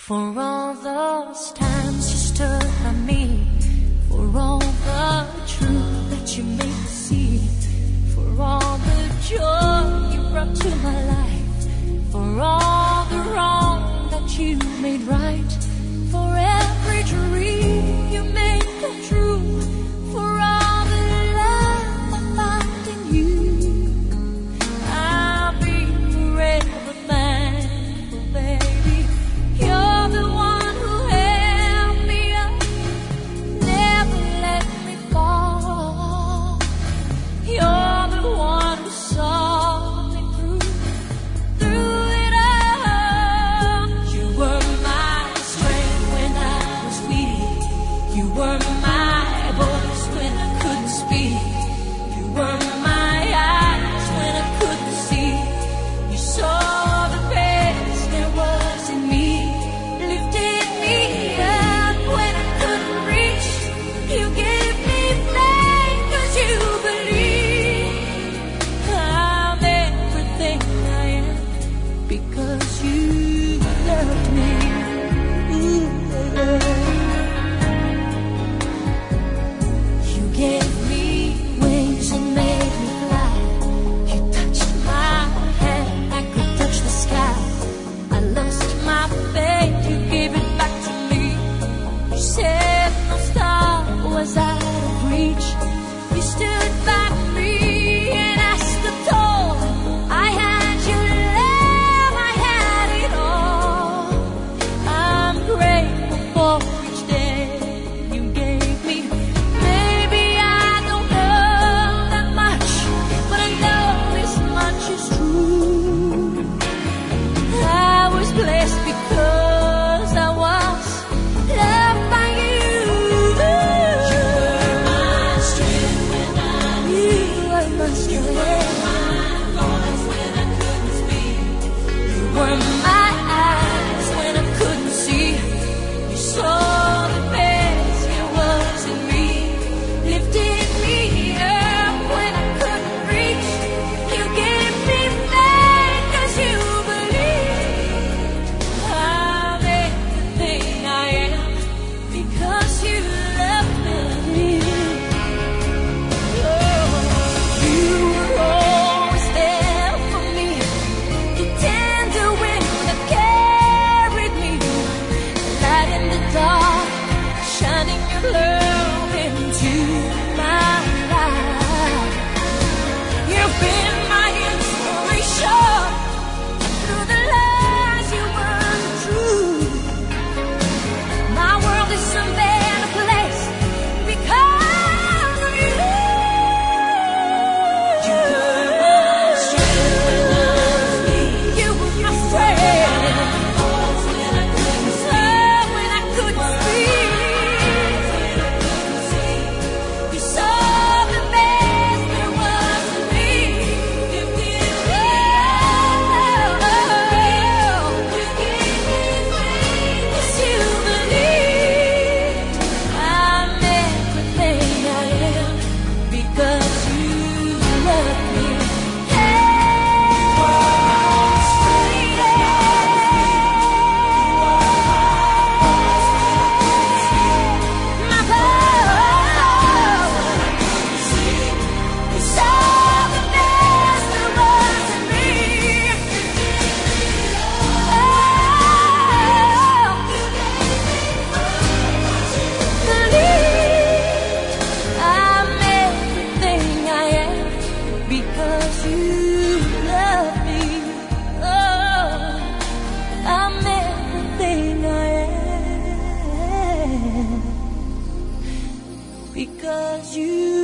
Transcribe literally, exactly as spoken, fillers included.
For all those times you stood by me, for all the truth that you made me see, for all the joy you brought to my life, for all the wrong that you made right, for every dream you made come true, for all the love I found in you, I'll be forever thankful, baby. You're the one who held me up, never let me fall. You're the one who saw me through, through it all. You were my strength when I was weak. You were my voice when I couldn't speak. You were my eyes when I couldn't see. You saw the best there was in me, lifted me up when I couldn't reach. You gave me faith 'cause you believe I'm everything I am because you loved me. Ooh, yeah. You gave me wings and made me fly. You touched my hand, I could touch the sky. I lost my faith, you gave it back to me. You said no star was out of reach. You stood by me and I stood tall. I had your love, I had it all. I'm grateful for each day you gave me. Maybe I don't know that much, but I know this much is true. I was blessed because I was loved by you. You were my strength when I was weak. You were my strength. You were my voice when I couldn't speak. You were my eyes when I couldn't see. You saw the best there was in me, lifted me up when I couldn't reach. You gave me faith 'cause you believed I'm everything I am because you loved me. Oh, you were always there for me, the tender wind that carried me, light in the dark, shining your love into my life. You've been my inspiration through the lies you weren't true. My world is a better place because of you. You were my strength when I was weak. You were my strength. When I couldn't see. When I couldn't see. You saw the best there was in me. You gave me love. You gave me faith 'cause you believed I'm everything I am because you love me. My power. You saw the best there was in me. Believe I'm everything I am because you love me. Oh, I'm everything I am because you